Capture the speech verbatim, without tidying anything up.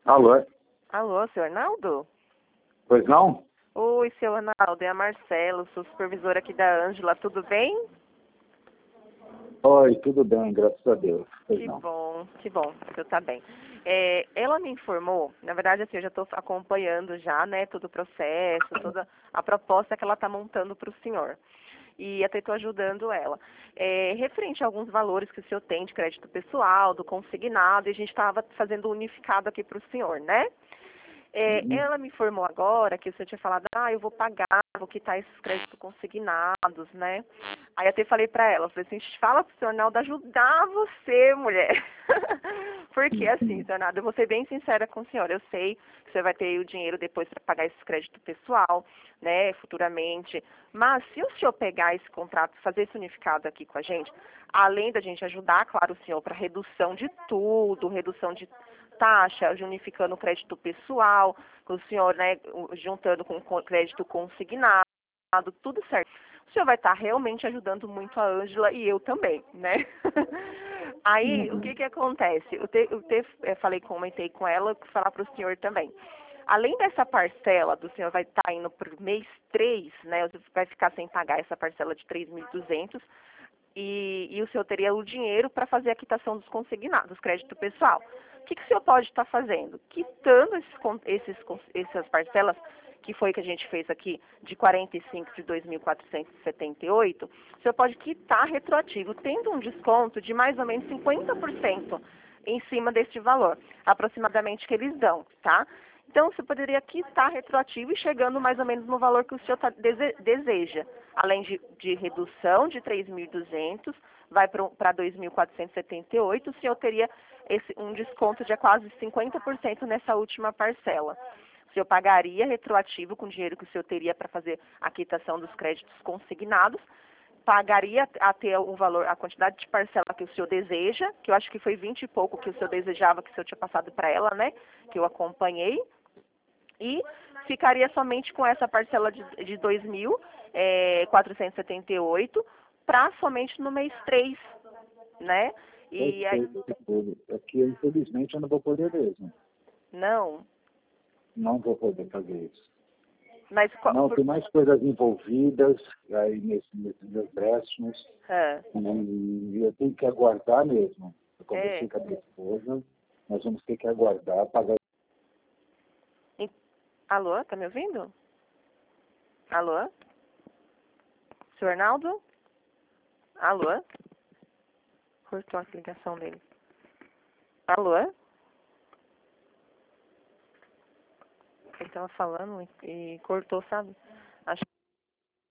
Alô? Alô, seu Arnaldo? Pois não? Oi, seu Arnaldo, é a Marcela, sou supervisora aqui da Ângela, tudo bem? Oi, tudo bem, graças a Deus. Pois Que não. bom, que bom, que você tá bem. É, ela me informou, na verdade, assim, eu já estou acompanhando já, né, todo o processo, toda a proposta que ela está montando para o senhor. E até estou ajudando ela. É, referente a alguns valores que o senhor tem de crédito pessoal, do consignado, e a gente estava fazendo unificado aqui para o senhor, né? É, Uhum. ela me informou agora que o senhor tinha falado, ah, eu vou pagar, vou quitar esses créditos consignados, né? Aí eu até falei pra ela, falei assim, fala pro senhor Arnaldo ajudar você, mulher. Porque assim, senhor Arnaldo, eu vou ser bem sincera com o senhor, eu sei que você vai ter o dinheiro depois para pagar esse crédito pessoal, né, futuramente, mas se o senhor pegar esse contrato, fazer esse unificado aqui com a gente, além da gente ajudar, claro, o senhor, para redução de tudo, redução de taxa, unificando o crédito pessoal, com o senhor, né, juntando com o crédito consignado, tudo certo. O senhor vai estar realmente ajudando muito a Ângela e eu também, né? Aí, o Uhum. que que acontece? Eu, te, eu te, eu falei, comentei com ela, falar para o senhor também. Além dessa parcela do senhor vai estar indo para o mês três, né? Você vai ficar sem pagar essa parcela de três mil e duzentos e, e o senhor teria o dinheiro para fazer a quitação dos consignados, crédito pessoal. O que, que o senhor pode estar fazendo? Quitando esses, esses, essas parcelas, que foi que a gente fez aqui, de quarenta e cinco de dois mil quatrocentos e setenta e oito, o senhor pode quitar retroativo, tendo um desconto de mais ou menos cinquenta por cento em cima deste valor, aproximadamente que eles dão, tá? Então, você poderia quitar retroativo e chegando mais ou menos no valor que o senhor tá, dese, deseja. Além de, de redução de três mil e duzentos, vai para dois mil quatrocentos e setenta e oito, o senhor teria esse, um desconto de quase cinquenta por cento nessa última parcela. O senhor pagaria retroativo com o dinheiro que o senhor teria para fazer a quitação dos créditos consignados, pagaria até o valor, a quantidade de parcela que o senhor deseja, que eu acho que foi vinte e pouco que o senhor desejava, que o senhor tinha passado para ela, né? Que eu acompanhei. E ficaria somente com essa parcela de, de dois mil quatrocentos e setenta e oito para somente no mês três, né? E aí, É que, infelizmente, eu não vou poder mesmo. não, Não vou poder fazer isso. mas qual, Não, por, tem mais coisas envolvidas aí nesse, nesses empréstimos. ah, E eu tenho que aguardar mesmo. Eu é, conversei com a minha esposa, nós vamos ter que aguardar, pagar. em, alô, tá me ouvindo? Alô? Senhor Arnaldo? Alô? Cortou a ligação dele. Alô? Ele tava falando e, e cortou, sabe? Acho